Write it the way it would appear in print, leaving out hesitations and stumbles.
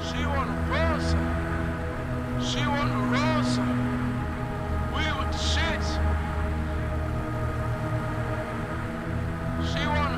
She wanna run some. She wanna run some. We with the shits. She wanna